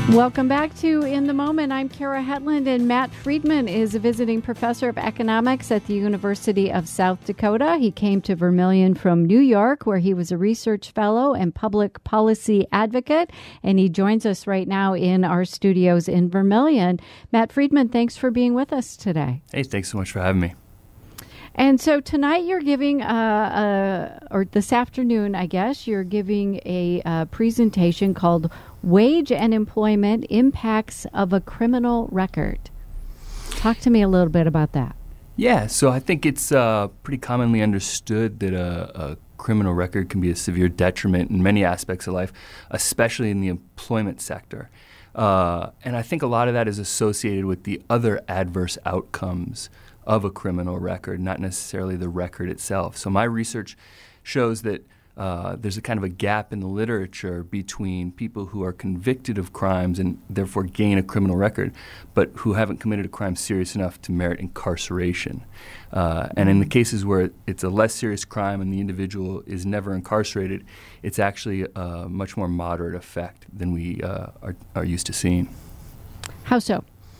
Welcome back to In the Moment. I'm Kara Hetland, and Matt Friedman is a visiting professor of economics at the University of South Dakota. He came to Vermilion from New York, where he was a research fellow and public policy advocate, and he joins us right now in our studios in Vermilion. Matt Friedman, thanks for being with us today. Hey, thanks so much for having me. And so tonight you're giving, or this afternoon, I guess, you're giving a presentation called Wage and Employment Impacts of a Criminal Record. Talk to me a little bit about that. Yeah, so I think it's pretty commonly understood that a criminal record can be a severe detriment in many aspects of life, especially in the employment sector. And I think a lot of that is associated with the other adverse outcomes of a criminal record, not necessarily the record itself. So my research shows that there's a kind of a gap in the literature between people who are convicted of crimes and therefore gain a criminal record, but who haven't committed a crime serious enough to merit incarceration. And in the cases where it's a less serious crime and the individual is never incarcerated, it's actually a much more moderate effect than we are used to seeing. How so?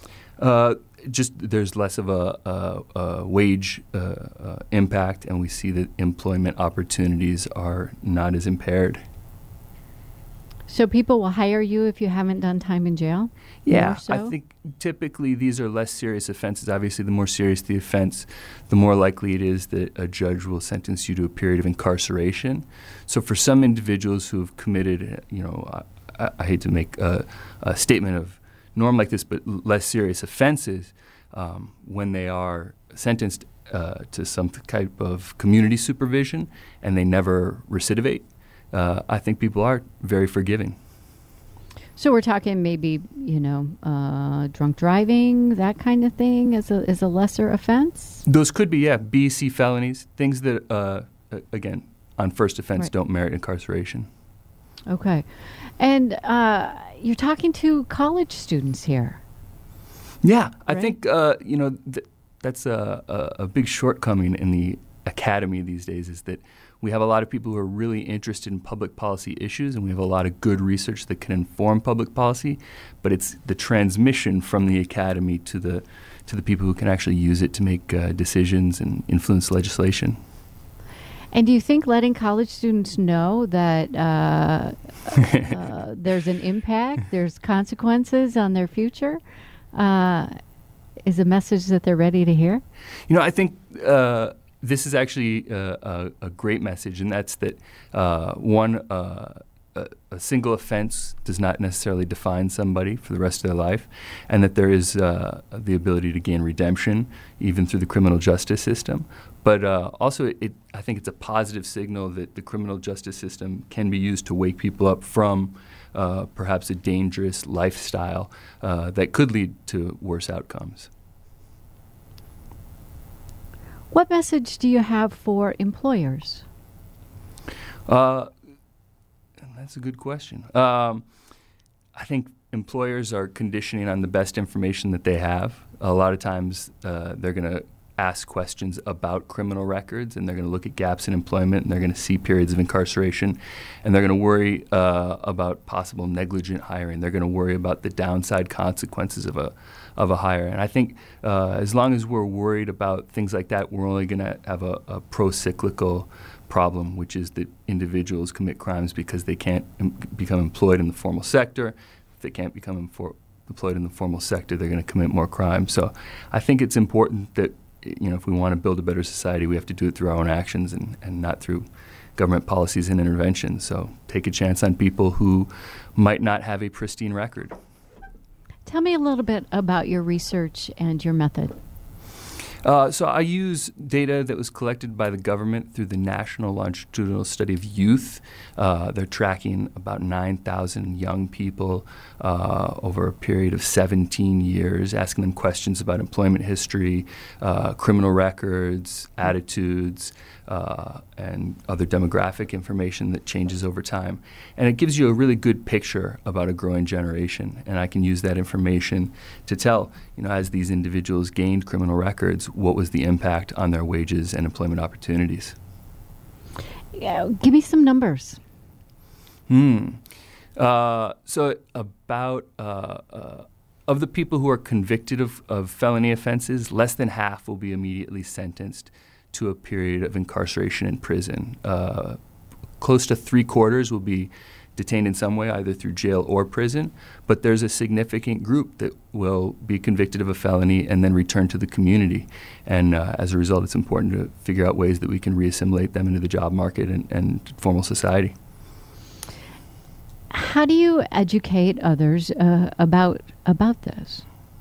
Just there's less of a wage impact, and we see that employment opportunities are not as impaired. So people will hire you if you haven't done time in jail? Yeah, so? I think typically these are less serious offenses. Obviously, the more serious the offense, the more likely it is that a judge will sentence you to a period of incarceration. So for some individuals who have committed, I hate to make a statement of norm like this, but less serious offenses, when they are sentenced to some type of community supervision and they never recidivate, I think people are very forgiving. So we're talking maybe, drunk driving, that kind of thing is a lesser offense? Those could be, B, C felonies, things that, again, on first offense don't merit incarceration. Okay. And you're talking to college students here. Yeah, I think, that's a big shortcoming in the academy these days, is that we have a lot of people who are really interested in public policy issues, and we have a lot of good research that can inform public policy, but it's the transmission from the academy to the people who can actually use it to make decisions and influence legislation. And do you think letting college students know that there's an impact, there's consequences on their future, is a message that they're ready to hear? I think this is actually a great message, and that's that, a single offense does not necessarily define somebody for the rest of their life, and that there is the ability to gain redemption even through the criminal justice system. But also, I think it's a positive signal that the criminal justice system can be used to wake people up from perhaps a dangerous lifestyle that could lead to worse outcomes. What message do you have for employers? That's a good question. I think employers are conditioning on the best information that they have. A lot of times they're going to ask questions about criminal records, and they're going to look at gaps in employment, and they're going to see periods of incarceration, and they're going to worry about possible negligent hiring. They're going to worry about the downside consequences of a hire. And I think as long as we're worried about things like that, we're only going to have a pro-cyclical problem, which is that individuals commit crimes because they can't become employed in the formal sector. If they can't become employed in the formal sector, they're going to commit more crimes. So I think it's important that if we want to build a better society, we have to do it through our own actions and not through government policies and interventions. So take a chance on people who might not have a pristine record. Tell me a little bit about your research and your method. So I use data that was collected by the government through the National Longitudinal Study of Youth. They're tracking about 9,000 young people over a period of 17 years, asking them questions about employment history, criminal records, attitudes, and other demographic information that changes over time. And it gives you a really good picture about a growing generation. And I can use that information to tell, as these individuals gained criminal records, what was the impact on their wages and employment opportunities. Yeah, give me some numbers. So about of the people who are convicted of felony offenses, less than half will be immediately sentenced to a period of incarceration in prison. Close to 3/4 will be detained in some way, either through jail or prison, but there's a significant group that will be convicted of a felony and then return to the community. And as a result, it's important to figure out ways that we can reassimilate them into the job market and formal society. How do you educate others about this?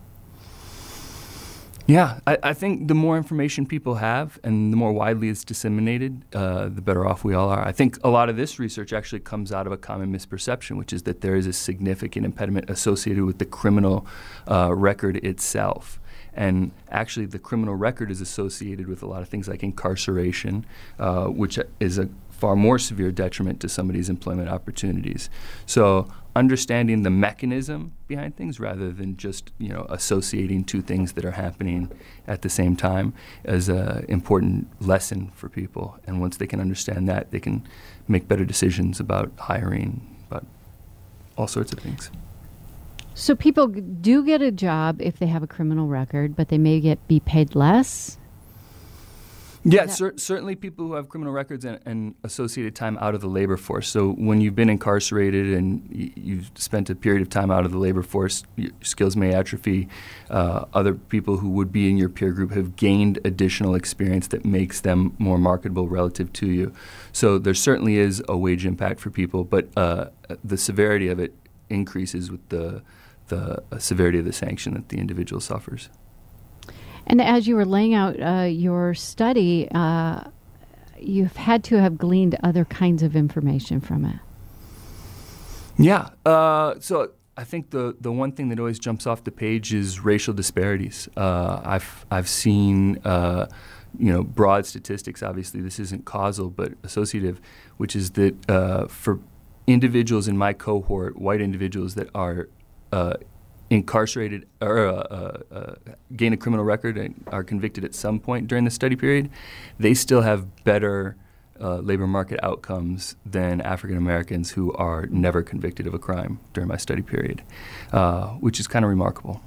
Yeah, I think the more information people have and the more widely it's disseminated, the better off we all are. I think a lot of this research actually comes out of a common misperception, which is that there is a significant impediment associated with the criminal record itself. And actually, the criminal record is associated with a lot of things like incarceration, which is a far more severe detriment to somebody's employment opportunities. So understanding the mechanism behind things rather than just associating two things that are happening at the same time is an important lesson for people. And once they can understand that, they can make better decisions about hiring, about all sorts of things. So people do get a job if they have a criminal record, but they may be paid less? Yeah, certainly people who have criminal records and associated time out of the labor force. So when you've been incarcerated and you've spent a period of time out of the labor force, your skills may atrophy. Other people who would be in your peer group have gained additional experience that makes them more marketable relative to you. So there certainly is a wage impact for people, but the severity of it increases with the severity of the sanction that the individual suffers. And as you were laying out your study, you've had to have gleaned other kinds of information from it. Yeah. So I think the one thing that always jumps off the page is racial disparities. I've seen broad statistics. Obviously, this isn't causal, but associative, which is that for individuals in my cohort, white individuals that are incarcerated or gain a criminal record and are convicted at some point during the study period, they still have better labor market outcomes than African Americans who are never convicted of a crime during my study period, which is kind of remarkable.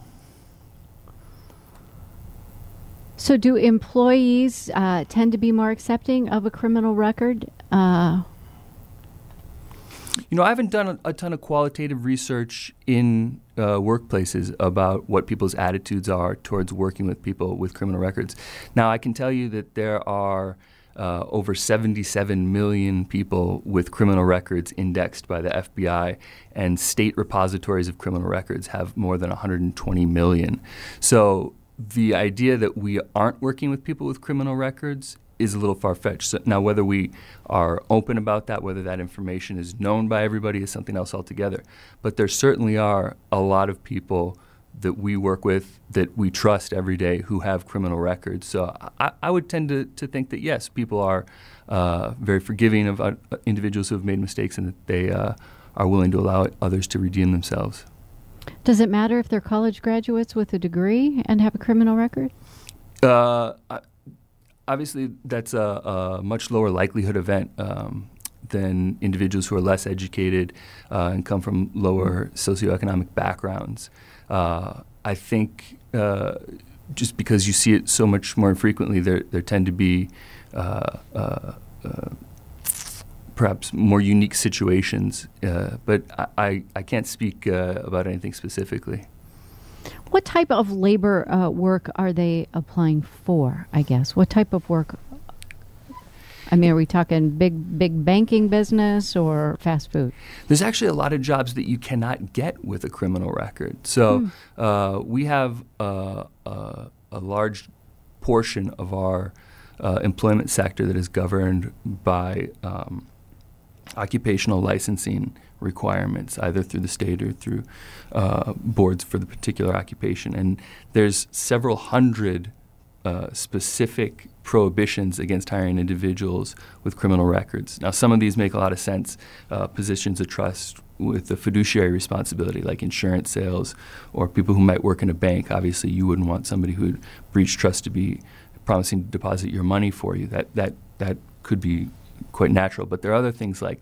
So do employees tend to be more accepting of a criminal record? I haven't done a ton of qualitative research in workplaces about what people's attitudes are towards working with people with criminal records. Now, I can tell you that there are over 77 million people with criminal records indexed by the FBI, and state repositories of criminal records have more than 120 million. So the idea that we aren't working with people with criminal records is a little far-fetched. So now, whether we are open about that, whether that information is known by everybody, is something else altogether. But there certainly are a lot of people that we work with that we trust every day who have criminal records. So I would tend to think that, yes, people are very forgiving of individuals who have made mistakes and that they are willing to allow others to redeem themselves. Does it matter if they're college graduates with a degree and have a criminal record? Obviously, that's a much lower likelihood event than individuals who are less educated and come from lower socioeconomic backgrounds. I think just because you see it so much more infrequently, there tend to be perhaps more unique situations. But I can't speak about anything specifically. What type of labor work are they applying for, I guess? What type of work? I mean, are we talking big banking business or fast food? There's actually a lot of jobs that you cannot get with a criminal record. So we have a large portion of our employment sector that is governed by occupational licensing requirements, either through the state or through boards for the particular occupation. And there's several hundred specific prohibitions against hiring individuals with criminal records. Now, some of these make a lot of sense. Positions of trust with a fiduciary responsibility, like insurance sales, or people who might work in a bank. Obviously, you wouldn't want somebody who would breach trust to be promising to deposit your money for you. That could be quite natural. But there are other things like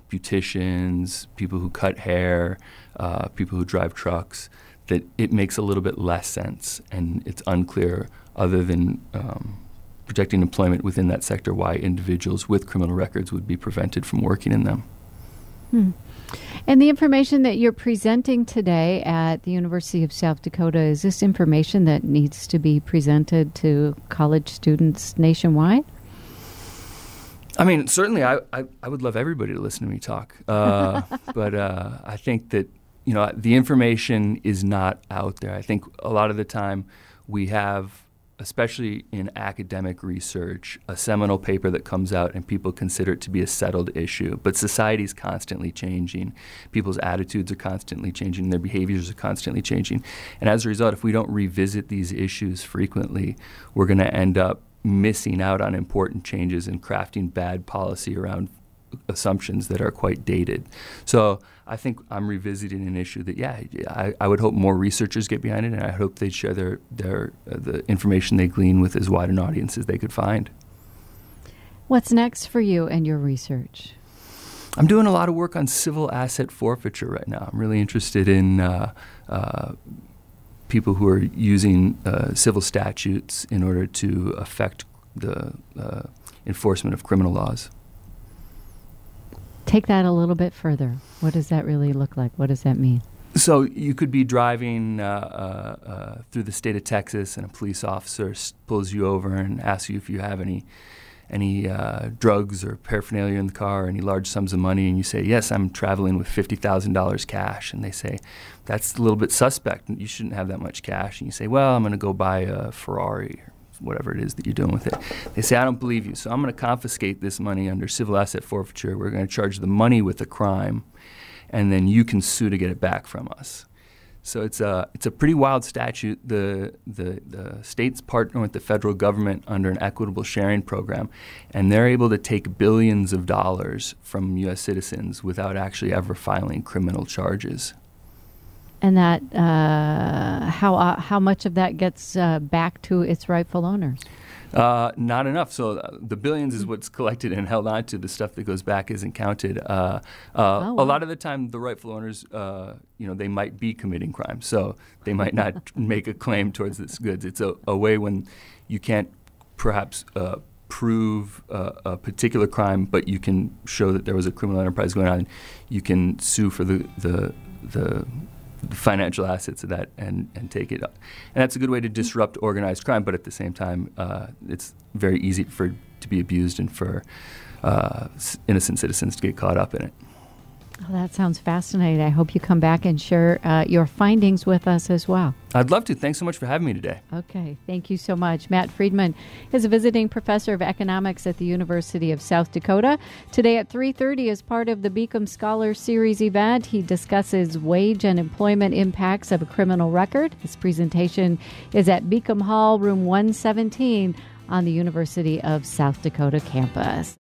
beauticians, people who cut hair, people who drive trucks, that it makes a little bit less sense, and it's unclear, other than protecting employment within that sector, why individuals with criminal records would be prevented from working in them. And the information that you're presenting today at the University of South Dakota, is this information that needs to be presented to college students nationwide? I mean, certainly I would love everybody to listen to me talk. But I think that, the information is not out there. I think a lot of the time we have, especially in academic research, a seminal paper that comes out and people consider it to be a settled issue. But society's constantly changing. People's attitudes are constantly changing. Their behaviors are constantly changing. And as a result, if we don't revisit these issues frequently, we're going to end up missing out on important changes and crafting bad policy around assumptions that are quite dated. So I think I'm revisiting an issue that, I would hope more researchers get behind it, and I hope they share the information they glean with as wide an audience as they could find. What's next for you and your research? I'm doing a lot of work on civil asset forfeiture right now. I'm really interested in people who are using civil statutes in order to affect the enforcement of criminal laws. Take that a little bit further. What does that really look like? What does that mean? So you could be driving through the state of Texas, and a police officer pulls you over and asks you if you have any drugs or paraphernalia in the car, any large sums of money, and you say, yes, I'm traveling with $50,000 cash. And they say, that's a little bit suspect. You shouldn't have that much cash. And you say, well, I'm going to go buy a Ferrari or whatever it is that you're doing with it. They say, I don't believe you, so I'm going to confiscate this money under civil asset forfeiture. We're going to charge the money with a crime, and then you can sue to get it back from us. So it's a pretty wild statute. The states partner with the federal government under an equitable sharing program, and they're able to take billions of dollars from U.S. citizens without actually ever filing criminal charges. And that how much of that gets back to its rightful owners? Not enough. So the billions is what's collected and held on to. The stuff that goes back isn't counted. A lot of the time, the rightful owners, they might be committing crimes, so they might not make a claim towards this goods. It's a way when you can't perhaps prove a particular crime, but you can show that there was a criminal enterprise going on. You can sue for the financial assets of that and take it up. And that's a good way to disrupt organized crime, but at the same time, it's very easy to be abused and for innocent citizens to get caught up in it. Oh, that sounds fascinating. I hope you come back and share your findings with us as well. I'd love to. Thanks so much for having me today. Okay. Thank you so much. Matt Friedman is a visiting professor of economics at the University of South Dakota. Today at 3:30, as part of the Beacom Scholar Series event, he discusses wage and employment impacts of a criminal record. His presentation is at Beacom Hall, room 117 on the University of South Dakota campus.